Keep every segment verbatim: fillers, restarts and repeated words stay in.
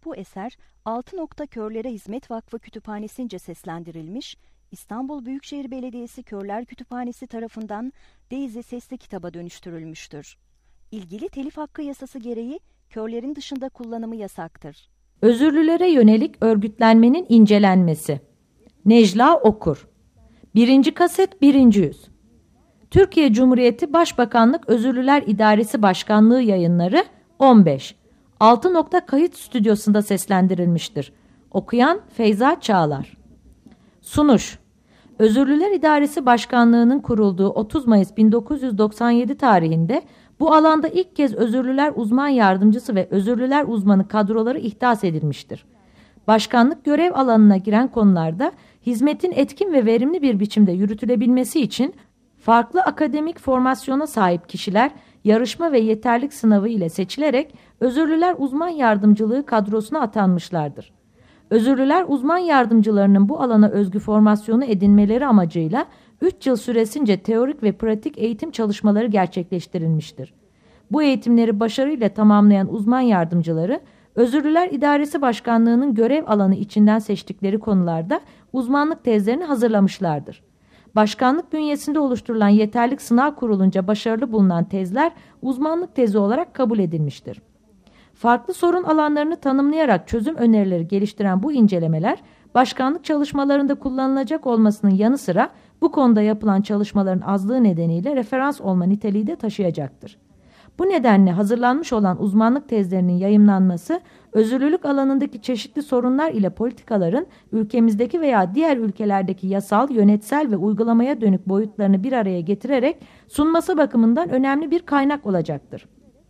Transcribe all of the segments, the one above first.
Bu eser Altı Nokta Körlere Hizmet Vakfı Kütüphanesi'nce seslendirilmiş, İstanbul Büyükşehir Belediyesi Körler Kütüphanesi tarafından Daisy sesli kitaba dönüştürülmüştür. İlgili telif hakkı yasası gereği körlerin dışında kullanımı yasaktır. Özürlülere yönelik örgütlenmenin incelenmesi. Necla Okur. Birinci kaset birinci yüz. Türkiye Cumhuriyeti Başbakanlık Özürlüler İdaresi Başkanlığı Yayınları on beş. Altı Nokta Kayıt Stüdyosu'nda seslendirilmiştir. Okuyan Feyza Çağlar. Sunuş. Özürlüler İdaresi Başkanlığı'nın kurulduğu otuz Mayıs bin dokuz yüz doksan yedi tarihinde bu alanda ilk kez özürlüler uzman yardımcısı ve özürlüler uzmanı kadroları ihdas edilmiştir. Başkanlık görev alanına giren konularda hizmetin etkin ve verimli bir biçimde yürütülebilmesi için farklı akademik formasyona sahip kişiler yarışma ve yeterlik sınavı ile seçilerek özürlüler uzman yardımcılığı kadrosuna atanmışlardır. Özürlüler uzman yardımcılarının bu alana özgü formasyonu edinmeleri amacıyla üç yıl süresince teorik ve pratik eğitim çalışmaları gerçekleştirilmiştir. Bu eğitimleri başarıyla tamamlayan uzman yardımcıları, Özürlüler İdaresi Başkanlığı'nın görev alanı içinden seçtikleri konularda uzmanlık tezlerini hazırlamışlardır. Başkanlık bünyesinde oluşturulan yeterlik sınav kurulunca başarılı bulunan tezler uzmanlık tezi olarak kabul edilmiştir. Farklı sorun alanlarını tanımlayarak çözüm önerileri geliştiren bu incelemeler, başkanlık çalışmalarında kullanılacak olmasının yanı sıra bu konuda yapılan çalışmaların azlığı nedeniyle referans olma niteliği de taşıyacaktır. Bu nedenle hazırlanmış olan uzmanlık tezlerinin yayımlanması, özürlülük alanındaki çeşitli sorunlar ile politikaların ülkemizdeki veya diğer ülkelerdeki yasal, yönetsel ve uygulamaya dönük boyutlarını bir araya getirerek sunması bakımından önemli bir kaynak olacaktır.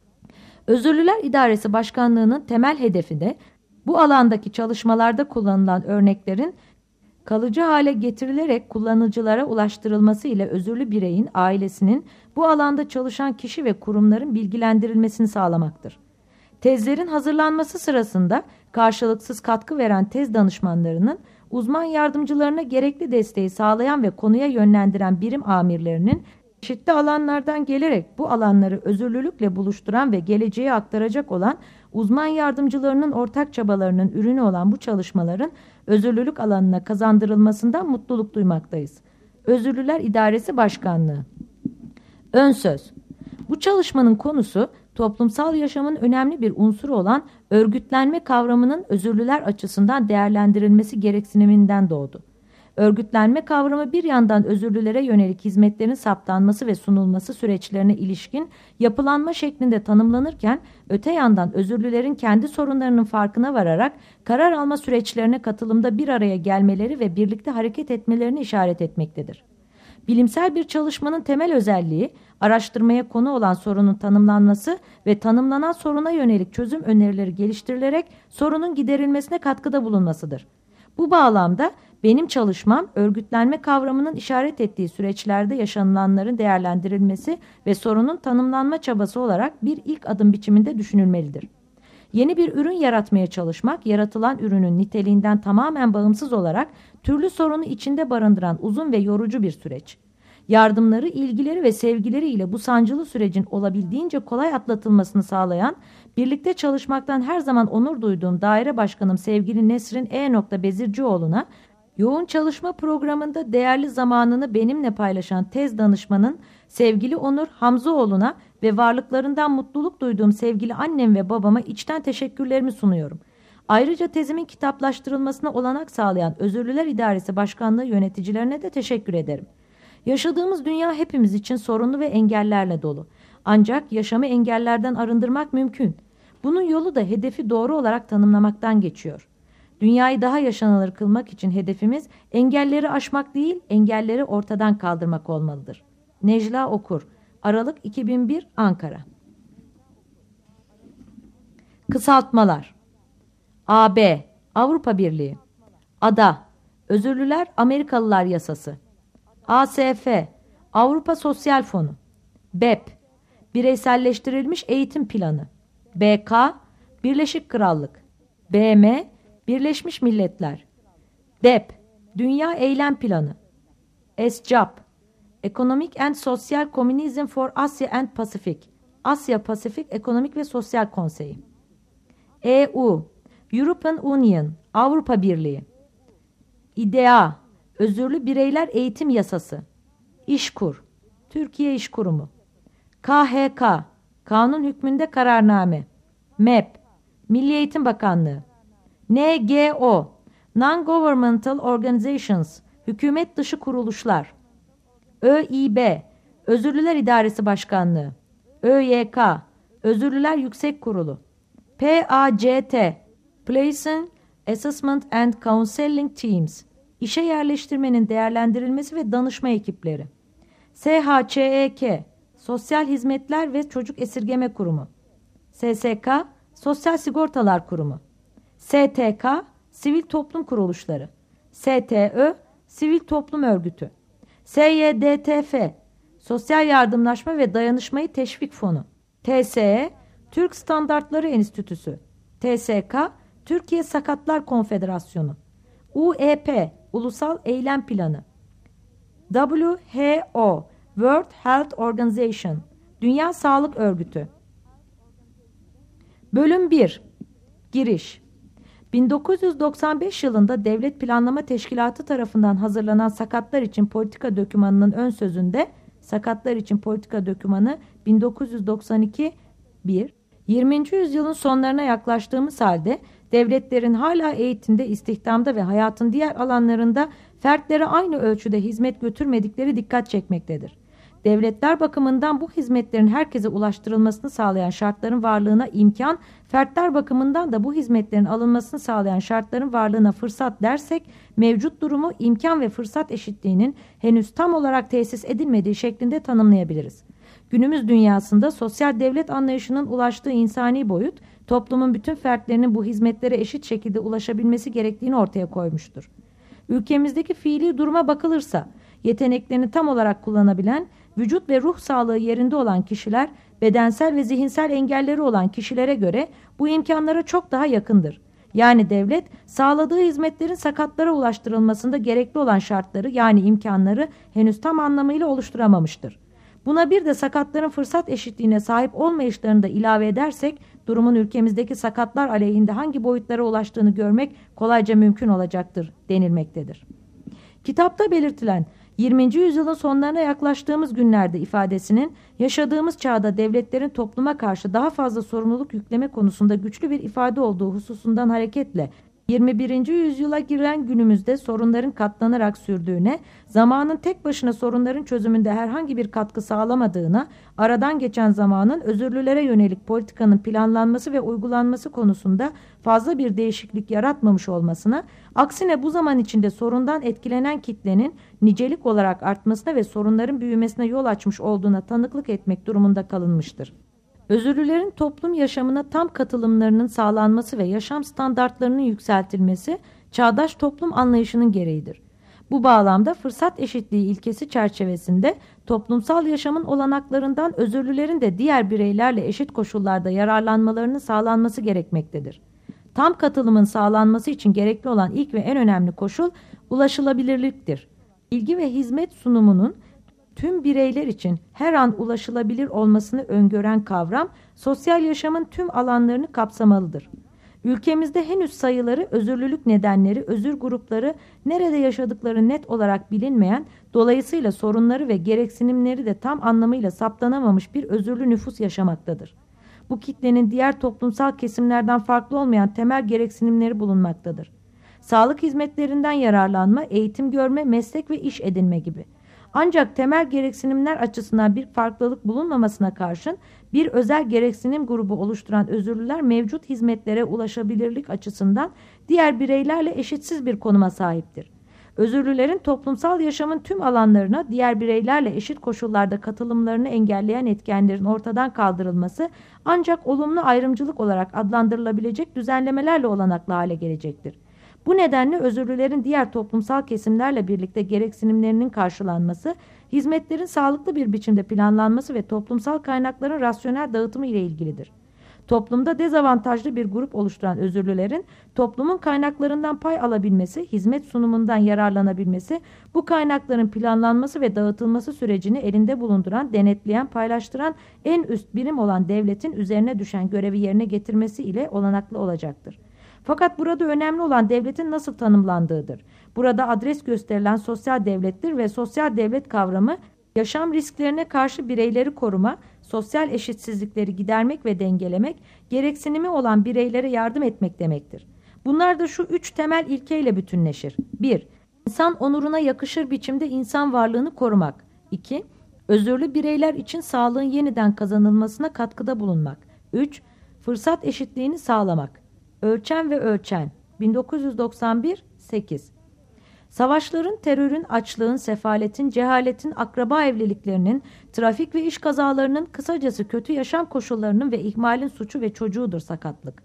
Özürlüler İdaresi Başkanlığı'nın temel hedefi de bu alandaki çalışmalarda kullanılan örneklerin kalıcı hale getirilerek kullanıcılara ulaştırılması ile özürlü bireyin, ailesinin, bu alanda çalışan kişi ve kurumların bilgilendirilmesini sağlamaktır. Tezlerin hazırlanması sırasında karşılıksız katkı veren tez danışmanlarının, uzman yardımcılarına gerekli desteği sağlayan ve konuya yönlendiren birim amirlerinin, çeşitli alanlardan gelerek bu alanları özürlülükle buluşturan ve geleceğe aktaracak olan uzman yardımcılarının ortak çabalarının ürünü olan bu çalışmaların özürlülük alanına kazandırılmasından mutluluk duymaktayız. Özürlüler İdaresi Başkanlığı. Ön söz. Bu çalışmanın konusu toplumsal yaşamın önemli bir unsuru olan örgütlenme kavramının özürlüler açısından değerlendirilmesi gereksiniminden doğdu. Örgütlenme kavramı bir yandan özürlülere yönelik hizmetlerin saptanması ve sunulması süreçlerine ilişkin yapılanma şeklinde tanımlanırken, öte yandan özürlülerin kendi sorunlarının farkına vararak karar alma süreçlerine katılımda bir araya gelmeleri ve birlikte hareket etmelerini işaret etmektedir. Bilimsel bir çalışmanın temel özelliği, araştırmaya konu olan sorunun tanımlanması ve tanımlanan soruna yönelik çözüm önerileri geliştirilerek sorunun giderilmesine katkıda bulunmasıdır. Bu bağlamda benim çalışmam, örgütlenme kavramının işaret ettiği süreçlerde yaşanılanların değerlendirilmesi ve sorunun tanımlanma çabası olarak bir ilk adım biçiminde düşünülmelidir. Yeni bir ürün yaratmaya çalışmak, yaratılan ürünün niteliğinden tamamen bağımsız olarak türlü sorunu içinde barındıran uzun ve yorucu bir süreç. Yardımları, ilgileri ve sevgileri ile bu sancılı sürecin olabildiğince kolay atlatılmasını sağlayan, birlikte çalışmaktan her zaman onur duyduğum daire başkanım sevgili Nesrin E. Bezircioğlu'na, yoğun çalışma programında değerli zamanını benimle paylaşan tez danışmanın sevgili Onur Hamzoğlu'na ve varlıklarından mutluluk duyduğum sevgili annem ve babama içten teşekkürlerimi sunuyorum. Ayrıca tezimin kitaplaştırılmasına olanak sağlayan Özürlüler İdaresi Başkanlığı yöneticilerine de teşekkür ederim. Yaşadığımız dünya hepimiz için sorunlu ve engellerle dolu. Ancak yaşamı engellerden arındırmak mümkün. Bunun yolu da hedefi doğru olarak tanımlamaktan geçiyor. Dünyayı daha yaşanılır kılmak için hedefimiz engelleri aşmak değil, engelleri ortadan kaldırmak olmalıdır. Necla Okur, Aralık iki bin bir, Ankara. Kısaltmalar. A B, Avrupa Birliği. A D A, Özürlüler Amerikalılar Yasası. A S F, Avrupa Sosyal Fonu. B E P, Bireyselleştirilmiş Eğitim Planı. B K, Birleşik Krallık. B M, Birleşmiş Milletler. D E P, Dünya Eylem Planı. S C A P, Economic and Social Communism for Asia and Pacific. Asya Pasifik Ekonomik ve Sosyal Konseyi. E U, European Union, Avrupa Birliği. İDEA, Özürlü Bireyler Eğitim Yasası. İşkur, Türkiye İş Kurumu. K H K, Kanun Hükmünde Kararname. M E P, Milli Eğitim Bakanlığı. N G O, Non-Governmental Organizations, Hükümet Dışı Kuruluşlar. Ö İ B, Özürlüler İdaresi Başkanlığı. Ö Y K, Özürlüler Yüksek Kurulu. P A C T, Placing, Assessment and Counseling Teams, İşe yerleştirmenin değerlendirilmesi ve danışma ekipleri. S H Ç E K, Sosyal Hizmetler ve Çocuk Esirgeme Kurumu. S S K, Sosyal Sigortalar Kurumu. S T K, Sivil Toplum Kuruluşları. S T Ö, Sivil Toplum Örgütü. S Y D T F, Sosyal Yardımlaşma ve Dayanışmayı Teşvik Fonu. T S E, Türk Standartları Enstitüsü. T S K, Türkiye Sakatlar Konfederasyonu. U E P, Ulusal Eylem Planı. W H O, World Health Organization, Dünya Sağlık Örgütü. Bölüm bir. Giriş. bin dokuz yüz doksan beş yılında Devlet Planlama Teşkilatı tarafından hazırlanan Sakatlar İçin Politika Dokümanı'nın ön sözünde, Sakatlar İçin Politika Dokümanı bin dokuz yüz doksan iki bir. yirminci yüzyılın sonlarına yaklaştığımız halde devletlerin hala eğitimde, istihdamda ve hayatın diğer alanlarında fertlere aynı ölçüde hizmet götürmedikleri dikkat çekmektedir. Devletler bakımından bu hizmetlerin herkese ulaştırılmasını sağlayan şartların varlığına imkan, fertler bakımından da bu hizmetlerin alınmasını sağlayan şartların varlığına fırsat dersek, mevcut durumu imkan ve fırsat eşitliğinin henüz tam olarak tesis edilmediği şeklinde tanımlayabiliriz. Günümüz dünyasında sosyal devlet anlayışının ulaştığı insani boyut, toplumun bütün fertlerinin bu hizmetlere eşit şekilde ulaşabilmesi gerektiğini ortaya koymuştur. Ülkemizdeki fiili duruma bakılırsa, yeteneklerini tam olarak kullanabilen, vücut ve ruh sağlığı yerinde olan kişiler, bedensel ve zihinsel engelleri olan kişilere göre bu imkanlara çok daha yakındır. Yani devlet, sağladığı hizmetlerin sakatlara ulaştırılmasında gerekli olan şartları, yani imkanları henüz tam anlamıyla oluşturamamıştır. Buna bir de sakatların fırsat eşitliğine sahip olmayışlarını da ilave edersek, durumun ülkemizdeki sakatlar aleyhinde hangi boyutlara ulaştığını görmek kolayca mümkün olacaktır denilmektedir. Kitapta belirtilen yirminci yüzyılın sonlarına yaklaştığımız günlerde ifadesinin yaşadığımız çağda devletlerin topluma karşı daha fazla sorumluluk yükleme konusunda güçlü bir ifade olduğu hususundan hareketle yirmi birinci yüzyıla giren günümüzde sorunların katlanarak sürdüğüne, zamanın tek başına sorunların çözümünde herhangi bir katkı sağlamadığına, aradan geçen zamanın özürlülere yönelik politikanın planlanması ve uygulanması konusunda fazla bir değişiklik yaratmamış olmasına, aksine bu zaman içinde sorundan etkilenen kitlenin nicelik olarak artmasına ve sorunların büyümesine yol açmış olduğuna tanıklık etmek durumunda kalınmıştır. Özürlülerin toplum yaşamına tam katılımlarının sağlanması ve yaşam standartlarının yükseltilmesi çağdaş toplum anlayışının gereğidir. Bu bağlamda fırsat eşitliği ilkesi çerçevesinde toplumsal yaşamın olanaklarından özürlülerin de diğer bireylerle eşit koşullarda yararlanmalarının sağlanması gerekmektedir. Tam katılımın sağlanması için gerekli olan ilk ve en önemli koşul ulaşılabilirliktir. İlgi ve hizmet sunumunun tüm bireyler için her an ulaşılabilir olmasını öngören kavram, sosyal yaşamın tüm alanlarını kapsamalıdır. Ülkemizde henüz sayıları, özürlülük nedenleri, özür grupları, nerede yaşadıkları net olarak bilinmeyen, dolayısıyla sorunları ve gereksinimleri de tam anlamıyla saptanamamış bir özürlü nüfus yaşamaktadır. Bu kitlenin diğer toplumsal kesimlerden farklı olmayan temel gereksinimleri bulunmaktadır. Sağlık hizmetlerinden yararlanma, eğitim görme, meslek ve iş edinme gibi. Ancak temel gereksinimler açısından bir farklılık bulunmamasına karşın bir özel gereksinim grubu oluşturan özürlüler mevcut hizmetlere ulaşabilirlik açısından diğer bireylerle eşitsiz bir konuma sahiptir. Özürlülerin toplumsal yaşamın tüm alanlarına diğer bireylerle eşit koşullarda katılımlarını engelleyen etkenlerin ortadan kaldırılması ancak olumlu ayrımcılık olarak adlandırılabilecek düzenlemelerle olanaklı hale gelecektir. Bu nedenle özürlülerin diğer toplumsal kesimlerle birlikte gereksinimlerinin karşılanması, hizmetlerin sağlıklı bir biçimde planlanması ve toplumsal kaynakların rasyonel dağıtımı ile ilgilidir. Toplumda dezavantajlı bir grup oluşturan özürlülerin toplumun kaynaklarından pay alabilmesi, hizmet sunumundan yararlanabilmesi, bu kaynakların planlanması ve dağıtılması sürecini elinde bulunduran, denetleyen, paylaştıran en üst birim olan devletin üzerine düşen görevi yerine getirmesi ile olanaklı olacaktır. Fakat burada önemli olan devletin nasıl tanımlandığıdır. Burada adres gösterilen sosyal devlettir ve sosyal devlet kavramı yaşam risklerine karşı bireyleri koruma, sosyal eşitsizlikleri gidermek ve dengelemek, gereksinimi olan bireylere yardım etmek demektir. Bunlar da şu üç temel ilkeyle bütünleşir. bir İnsan onuruna yakışır biçimde insan varlığını korumak. iki Özürlü bireyler için sağlığın yeniden kazanılmasına katkıda bulunmak. üç Fırsat eşitliğini sağlamak. Ölçen ve ölçen. bin dokuz yüz doksan bir sekiz Savaşların, terörün, açlığın, sefaletin, cehaletin, akraba evliliklerinin, trafik ve iş kazalarının, kısacası kötü yaşam koşullarının ve ihmalin suçu ve çocuğudur sakatlık.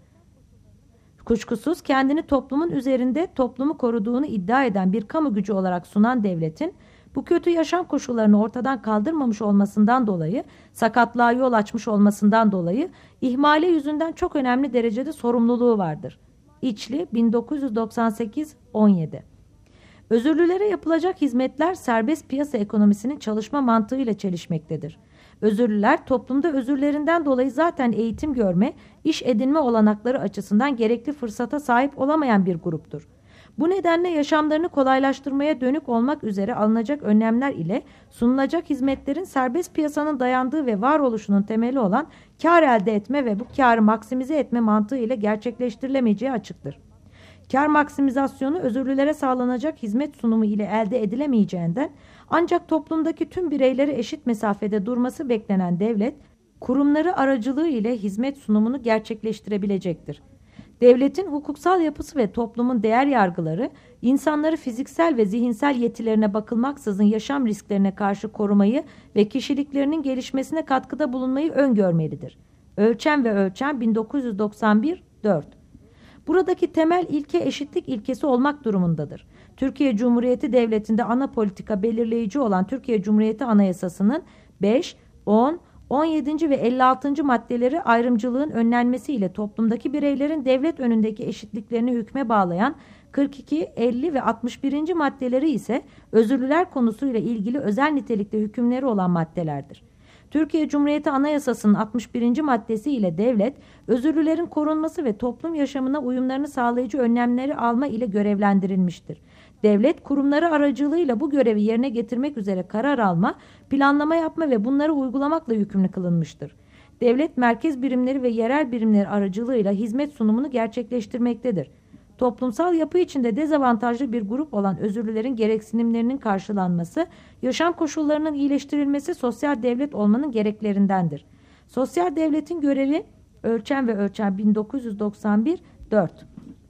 Kuşkusuz kendini toplumun üzerinde toplumu koruduğunu iddia eden bir kamu gücü olarak sunan devletin, bu kötü yaşam koşullarını ortadan kaldırmamış olmasından dolayı, sakatlığa yol açmış olmasından dolayı, ihmale yüzünden çok önemli derecede sorumluluğu vardır. İçli bin dokuz yüz doksan sekiz on yedi Özürlülere yapılacak hizmetler serbest piyasa ekonomisinin çalışma mantığıyla çelişmektedir. Özürlüler toplumda özürlerinden dolayı zaten eğitim görme, iş edinme olanakları açısından gerekli fırsata sahip olamayan bir gruptur. Bu nedenle yaşamlarını kolaylaştırmaya dönük olmak üzere alınacak önlemler ile sunulacak hizmetlerin serbest piyasanın dayandığı ve varoluşunun temeli olan kar elde etme ve bu karı maksimize etme mantığı ile gerçekleştirilemeyeceği açıktır. Kar maksimizasyonu özürlülere sağlanacak hizmet sunumu ile elde edilemeyeceğinden ancak toplumdaki tüm bireylere eşit mesafede durması beklenen devlet, kurumları aracılığı ile hizmet sunumunu gerçekleştirebilecektir. Devletin hukuksal yapısı ve toplumun değer yargıları, insanları fiziksel ve zihinsel yetilerine bakılmaksızın yaşam risklerine karşı korumayı ve kişiliklerinin gelişmesine katkıda bulunmayı öngörmelidir. Ölçen ve ölçen bin dokuz yüz doksan bir dört Buradaki temel ilke eşitlik ilkesi olmak durumundadır. Türkiye Cumhuriyeti Devleti'nde ana politika belirleyici olan Türkiye Cumhuriyeti Anayasası'nın beş, on, on yedinci ve elli altıncı maddeleri ayrımcılığın önlenmesiyle toplumdaki bireylerin devlet önündeki eşitliklerini hükme bağlayan kırk iki, elli ve altmış birinci maddeleri ise özürlüler konusuyla ilgili özel nitelikte hükümleri olan maddelerdir. Türkiye Cumhuriyeti Anayasası'nın altmış birinci maddesi ile devlet, özürlülerin korunması ve toplum yaşamına uyumlarını sağlayıcı önlemleri alma ile görevlendirilmiştir. Devlet, kurumları aracılığıyla bu görevi yerine getirmek üzere karar alma, planlama yapma ve bunları uygulamakla yükümlü kılınmıştır. Devlet, merkez birimleri ve yerel birimleri aracılığıyla hizmet sunumunu gerçekleştirmektedir. Toplumsal yapı içinde dezavantajlı bir grup olan özürlülerin gereksinimlerinin karşılanması, yaşam koşullarının iyileştirilmesi sosyal devlet olmanın gereklerindendir. Sosyal devletin görevi ölçen ve ölçen bin dokuz yüz doksan bir dört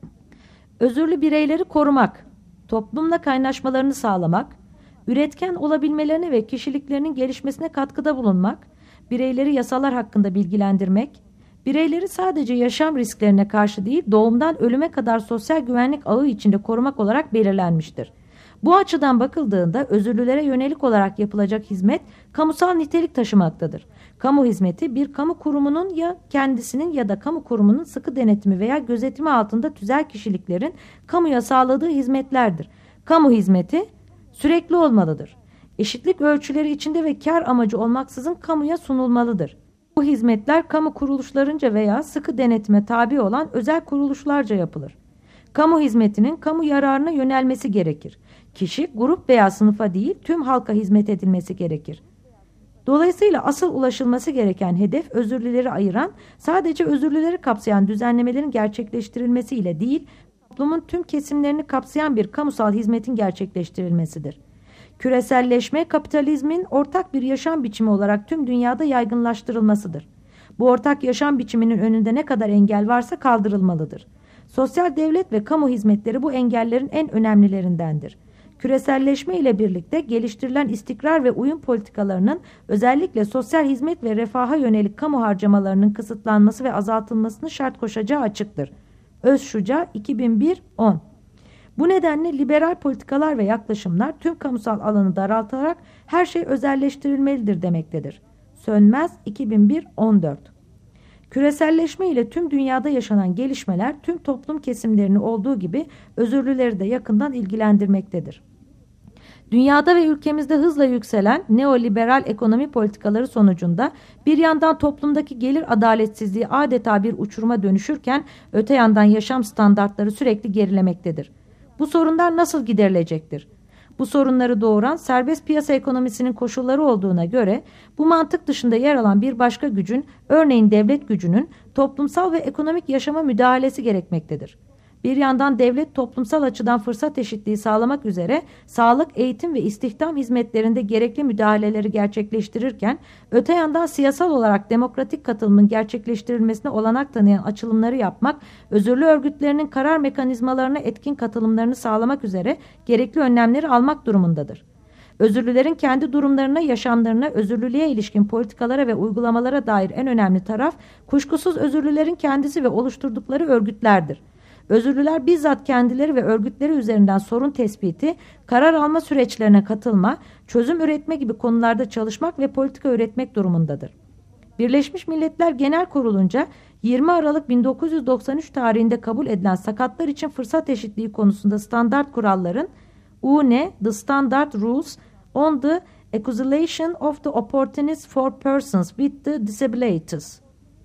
Özürlü bireyleri korumak, toplumla kaynaşmalarını sağlamak, üretken olabilmelerine ve kişiliklerinin gelişmesine katkıda bulunmak, bireyleri yasalar hakkında bilgilendirmek, bireyleri sadece yaşam risklerine karşı değil, doğumdan ölüme kadar sosyal güvenlik ağı içinde korumak olarak belirlenmiştir. Bu açıdan bakıldığında özürlülere yönelik olarak yapılacak hizmet kamusal nitelik taşımaktadır. Kamu hizmeti bir kamu kurumunun ya kendisinin ya da kamu kurumunun sıkı denetimi veya gözetimi altında tüzel kişiliklerin kamuya sağladığı hizmetlerdir. Kamu hizmeti sürekli olmalıdır. Eşitlik ölçüleri içinde ve kar amacı olmaksızın kamuya sunulmalıdır. Bu hizmetler kamu kuruluşlarınca veya sıkı denetime tabi olan özel kuruluşlarca yapılır. Kamu hizmetinin kamu yararına yönelmesi gerekir. Kişi, grup veya sınıfa değil tüm halka hizmet edilmesi gerekir. Dolayısıyla asıl ulaşılması gereken hedef özürlüleri ayıran, sadece özürlüleri kapsayan düzenlemelerin gerçekleştirilmesiyle değil, toplumun tüm kesimlerini kapsayan bir kamusal hizmetin gerçekleştirilmesidir. Küreselleşme, kapitalizmin ortak bir yaşam biçimi olarak tüm dünyada yaygınlaştırılmasıdır. Bu ortak yaşam biçiminin önünde ne kadar engel varsa kaldırılmalıdır. Sosyal devlet ve kamu hizmetleri bu engellerin en önemlilerindendir. Küreselleşme ile birlikte geliştirilen istikrar ve uyum politikalarının özellikle sosyal hizmet ve refaha yönelik kamu harcamalarının kısıtlanması ve azaltılmasını şart koşacağı açıktır. Özşuca iki bin bir on Bu nedenle liberal politikalar ve yaklaşımlar tüm kamusal alanı daraltarak her şey özelleştirilmelidir demektedir. Sönmez iki bin bir on dört Küreselleşme ile tüm dünyada yaşanan gelişmeler tüm toplum kesimlerini olduğu gibi özürlüleri de yakından ilgilendirmektedir. Dünyada ve ülkemizde hızla yükselen neoliberal ekonomi politikaları sonucunda bir yandan toplumdaki gelir adaletsizliği adeta bir uçuruma dönüşürken öte yandan yaşam standartları sürekli gerilemektedir. Bu sorunlar nasıl giderilecektir? Bu sorunları doğuran serbest piyasa ekonomisinin koşulları olduğuna göre bu mantık dışında yer alan bir başka gücün, örneğin devlet gücünün toplumsal ve ekonomik yaşama müdahalesi gerekmektedir. Bir yandan devlet toplumsal açıdan fırsat eşitliği sağlamak üzere sağlık, eğitim ve istihdam hizmetlerinde gerekli müdahaleleri gerçekleştirirken, öte yandan siyasal olarak demokratik katılımın gerçekleştirilmesine olanak tanıyan açılımları yapmak, özürlü örgütlerinin karar mekanizmalarına etkin katılımlarını sağlamak üzere gerekli önlemleri almak durumundadır. Özürlülerin kendi durumlarına, yaşamlarına, özürlülüğe ilişkin politikalara ve uygulamalara dair en önemli taraf, kuşkusuz özürlülerin kendisi ve oluşturdukları örgütlerdir. Özürlüler bizzat kendileri ve örgütleri üzerinden sorun tespiti, karar alma süreçlerine katılma, çözüm üretme gibi konularda çalışmak ve politika üretmek durumundadır. Birleşmiş Milletler Genel Kurulu'nca yirmi Aralık bin dokuz yüz doksan üç tarihinde kabul edilen sakatlar için fırsat eşitliği konusunda standart kuralların U N E, The Standard Rules on the Accusation of the Opportunities for Persons with the Disabilities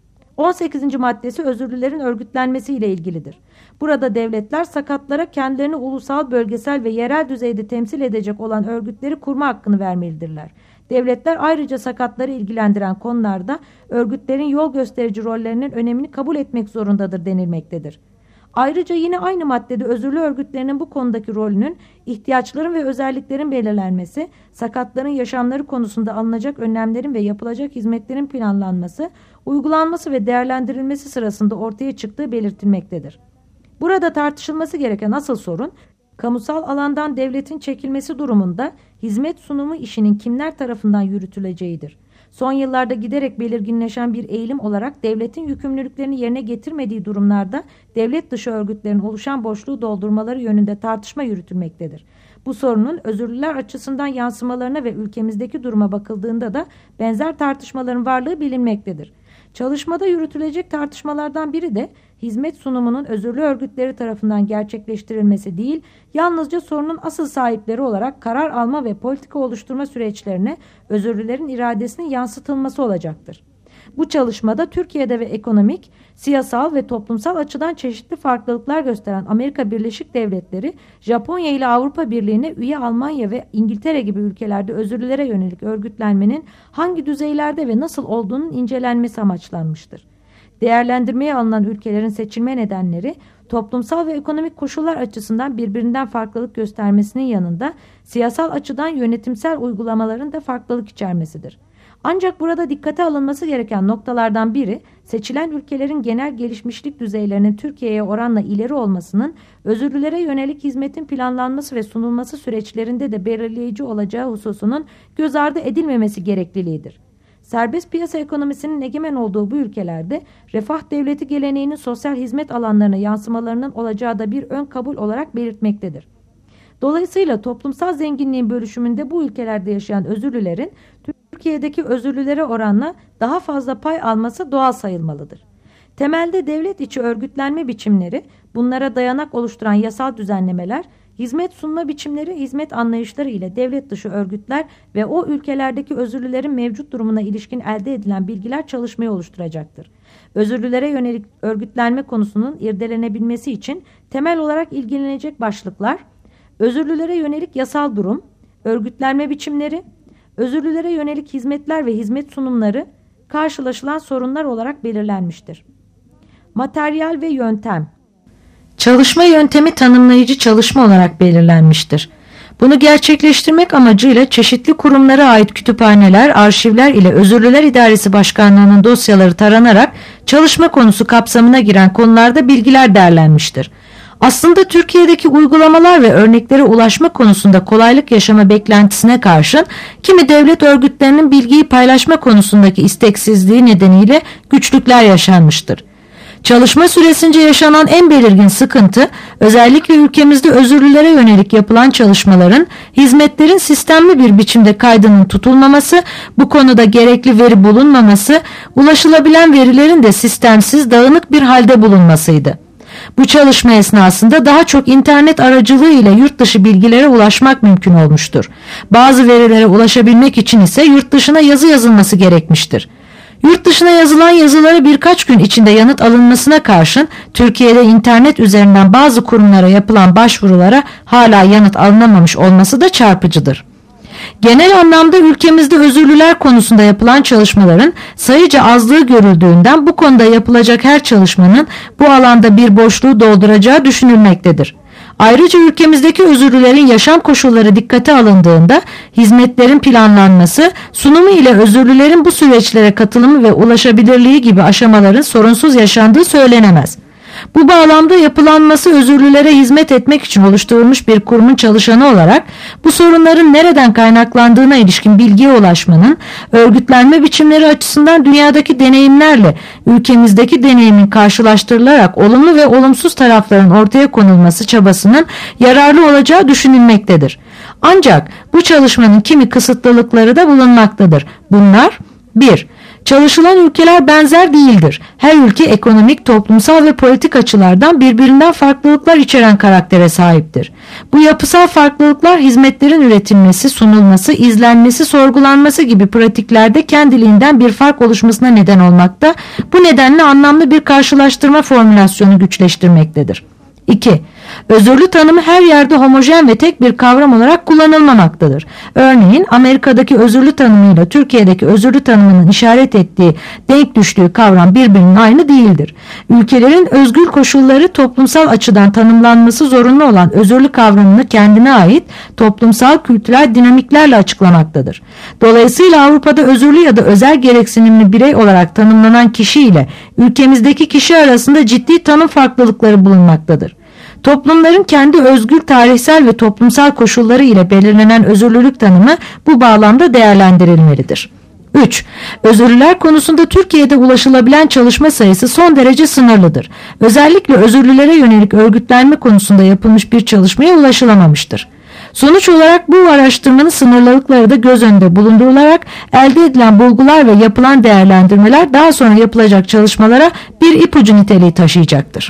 on sekizinci maddesi özürlülerin örgütlenmesi ile ilgilidir. Burada devletler sakatlara kendilerini ulusal, bölgesel ve yerel düzeyde temsil edecek olan örgütleri kurma hakkını vermelidirler. Devletler ayrıca sakatları ilgilendiren konularda örgütlerin yol gösterici rollerinin önemini kabul etmek zorundadır denilmektedir. Ayrıca yine aynı maddede özürlü örgütlerinin bu konudaki rolünün, ihtiyaçların ve özelliklerin belirlenmesi, sakatların yaşamları konusunda alınacak önlemlerin ve yapılacak hizmetlerin planlanması, uygulanması ve değerlendirilmesi sırasında ortaya çıktığı belirtilmektedir. Burada tartışılması gereken asıl sorun, kamusal alandan devletin çekilmesi durumunda hizmet sunumu işinin kimler tarafından yürütüleceğidir. Son yıllarda giderek belirginleşen bir eğilim olarak devletin yükümlülüklerini yerine getirmediği durumlarda devlet dışı örgütlerin oluşan boşluğu doldurmaları yönünde tartışma yürütülmektedir. Bu sorunun özürlüler açısından yansımalarına ve ülkemizdeki duruma bakıldığında da benzer tartışmaların varlığı bilinmektedir. Çalışmada yürütülecek tartışmalardan biri de hizmet sunumunun özürlü örgütleri tarafından gerçekleştirilmesi değil, yalnızca sorunun asıl sahipleri olarak karar alma ve politika oluşturma süreçlerine özürlülerin iradesinin yansıtılması olacaktır. Bu çalışmada Türkiye'de ve ekonomik, siyasal ve toplumsal açıdan çeşitli farklılıklar gösteren Amerika Birleşik Devletleri, Japonya ile Avrupa Birliği'ne üye Almanya ve İngiltere gibi ülkelerde özürlülere yönelik örgütlenmenin hangi düzeylerde ve nasıl olduğunun incelenmesi amaçlanmıştır. Değerlendirmeye alınan ülkelerin seçilme nedenleri, toplumsal ve ekonomik koşullar açısından birbirinden farklılık göstermesinin yanında siyasal açıdan yönetimsel uygulamaların da farklılık içermesidir. Ancak burada dikkate alınması gereken noktalardan biri, seçilen ülkelerin genel gelişmişlik düzeylerinin Türkiye'ye oranla ileri olmasının özürlülere yönelik hizmetin planlanması ve sunulması süreçlerinde de belirleyici olacağı hususunun göz ardı edilmemesi gerekliliğidir. Serbest piyasa ekonomisinin egemen olduğu bu ülkelerde refah devleti geleneğinin sosyal hizmet alanlarına yansımalarının olacağı da bir ön kabul olarak belirtmektedir. Dolayısıyla toplumsal zenginliğin bölüşümünde bu ülkelerde yaşayan özürlülerin Türkiye'deki özürlülere oranla daha fazla pay alması doğal sayılmalıdır. Temelde devlet içi örgütlenme biçimleri, bunlara dayanak oluşturan yasal düzenlemeler, hizmet sunma biçimleri, hizmet anlayışları ile devlet dışı örgütler ve o ülkelerdeki özürlülerin mevcut durumuna ilişkin elde edilen bilgiler çalışmayı oluşturacaktır. Özürlülere yönelik örgütlenme konusunun irdelenebilmesi için temel olarak ilgilenecek başlıklar, özürlülere yönelik yasal durum, örgütlenme biçimleri, özürlülere yönelik hizmetler ve hizmet sunumları karşılaşılan sorunlar olarak belirlenmiştir. Materyal ve yöntem. Çalışma yöntemi tanımlayıcı çalışma olarak belirlenmiştir. Bunu gerçekleştirmek amacıyla çeşitli kurumlara ait kütüphaneler, arşivler ile Özürlüler İdaresi Başkanlığı'nın dosyaları taranarak çalışma konusu kapsamına giren konularda bilgiler derlenmiştir. Aslında Türkiye'deki uygulamalar ve örneklere ulaşma konusunda kolaylık yaşama beklentisine karşın kimi devlet örgütlerinin bilgiyi paylaşma konusundaki isteksizliği nedeniyle güçlükler yaşanmıştır. Çalışma süresince yaşanan en belirgin sıkıntı, özellikle ülkemizde özürlülere yönelik yapılan çalışmaların, hizmetlerin sistemli bir biçimde kaydının tutulmaması, bu konuda gerekli veri bulunmaması, ulaşılabilen verilerin de sistemsiz, dağınık bir halde bulunmasıydı. Bu çalışma esnasında daha çok internet aracılığı ile yurt dışı bilgilere ulaşmak mümkün olmuştur. Bazı verilere ulaşabilmek için ise yurt dışına yazı yazılması gerekmiştir. Yurt dışına yazılan yazılara birkaç gün içinde yanıt alınmasına karşın Türkiye'de internet üzerinden bazı kurumlara yapılan başvurulara hala yanıt alınamamış olması da çarpıcıdır. Genel anlamda ülkemizde özürlüler konusunda yapılan çalışmaların sayıca azlığı görüldüğünden bu konuda yapılacak her çalışmanın bu alanda bir boşluğu dolduracağı düşünülmektedir. Ayrıca ülkemizdeki özürlülerin yaşam koşulları dikkate alındığında hizmetlerin planlanması, sunumu ile özürlülerin bu süreçlere katılımı ve ulaşabilirliği gibi aşamaların sorunsuz yaşandığı söylenemez. Bu bağlamda yapılanması özürlülere hizmet etmek için oluşturulmuş bir kurumun çalışanı olarak bu sorunların nereden kaynaklandığına ilişkin bilgiye ulaşmanın örgütlenme biçimleri açısından dünyadaki deneyimlerle ülkemizdeki deneyimin karşılaştırılarak olumlu ve olumsuz tarafların ortaya konulması çabasının yararlı olacağı düşünülmektedir. Ancak bu çalışmanın kimi kısıtlılıkları da bulunmaktadır. Bunlar bir Çalışılan ülkeler benzer değildir. Her ülke ekonomik, toplumsal ve politik açılardan birbirinden farklılıklar içeren karaktere sahiptir. Bu yapısal farklılıklar hizmetlerin üretilmesi, sunulması, izlenmesi, sorgulanması gibi pratiklerde kendiliğinden bir fark oluşmasına neden olmakta. Bu nedenle anlamlı bir karşılaştırma formülasyonu güçleştirmektedir. iki Özürlü tanımı her yerde homojen ve tek bir kavram olarak kullanılmamaktadır. Örneğin Amerika'daki özürlü tanımıyla Türkiye'deki özürlü tanımının işaret ettiği, denk düştüğü kavram birbirinin aynı değildir. Ülkelerin özgür koşulları toplumsal açıdan tanımlanması zorunlu olan özürlü kavramını kendine ait toplumsal kültürel dinamiklerle açıklamaktadır. Dolayısıyla Avrupa'da özürlü ya da özel gereksinimli birey olarak tanımlanan kişi ile ülkemizdeki kişi arasında ciddi tanım farklılıkları bulunmaktadır. Toplumların kendi özgür tarihsel ve toplumsal koşulları ile belirlenen özürlülük tanımı bu bağlamda değerlendirilmelidir. üç Özürlüler konusunda Türkiye'de ulaşılabilen çalışma sayısı son derece sınırlıdır. Özellikle özürlülere yönelik örgütlenme konusunda yapılmış bir çalışmaya ulaşılamamıştır. Sonuç olarak bu araştırmanın sınırlılıkları da göz önünde bulundurularak elde edilen bulgular ve yapılan değerlendirmeler daha sonra yapılacak çalışmalara bir ipucu niteliği taşıyacaktır.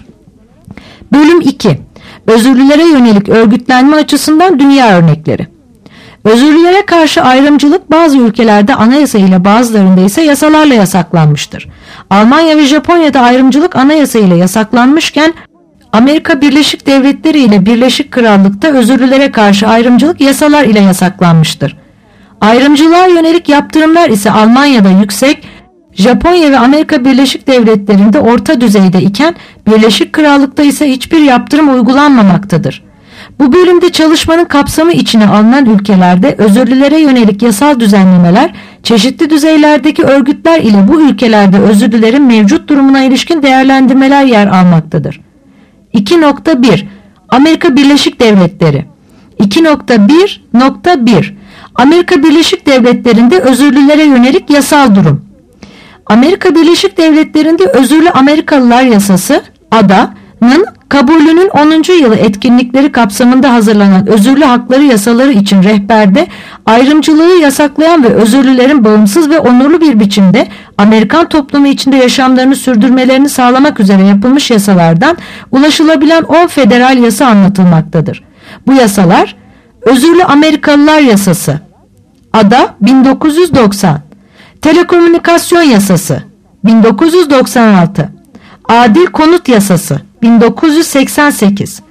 Bölüm iki Özürlülere yönelik örgütlenme açısından dünya örnekleri. Özürlülere karşı ayrımcılık bazı ülkelerde anayasa ile bazılarında ise yasalarla yasaklanmıştır. Almanya ve Japonya'da ayrımcılık anayasa ile yasaklanmışken Amerika Birleşik Devletleri ile Birleşik Krallık'ta özürlülere karşı ayrımcılık yasalar ile yasaklanmıştır. Ayrımcılığa yönelik yaptırımlar ise Almanya'da yüksek, Japonya ve Amerika Birleşik Devletleri'nde orta düzeyde iken Birleşik Krallık'ta ise hiçbir yaptırım uygulanmamaktadır. Bu bölümde çalışmanın kapsamı içine alınan ülkelerde özürlülere yönelik yasal düzenlemeler, çeşitli düzeylerdeki örgütler ile bu ülkelerde özürlülerin mevcut durumuna ilişkin değerlendirmeler yer almaktadır. iki nokta bir Amerika Birleşik Devletleri iki nokta bir nokta bir Amerika Birleşik Devletleri'nde özürlülere yönelik yasal durum. Amerika Birleşik Devletleri'nde Özürlü Amerikalılar Yasası A D A'nın kabulünün onuncu yılı etkinlikleri kapsamında hazırlanan özürlü hakları yasaları için rehberde ayrımcılığı yasaklayan ve özürlülerin bağımsız ve onurlu bir biçimde Amerikan toplumu içinde yaşamlarını sürdürmelerini sağlamak üzere yapılmış yasalardan ulaşılabilen on federal yasa anlatılmaktadır. Bu yasalar Özürlü Amerikalılar Yasası A D A bin dokuz yüz doksan, Telekomünikasyon Yasası bin dokuz yüz doksan altı, Adil Konut Yasası bin dokuz yüz seksen sekiz,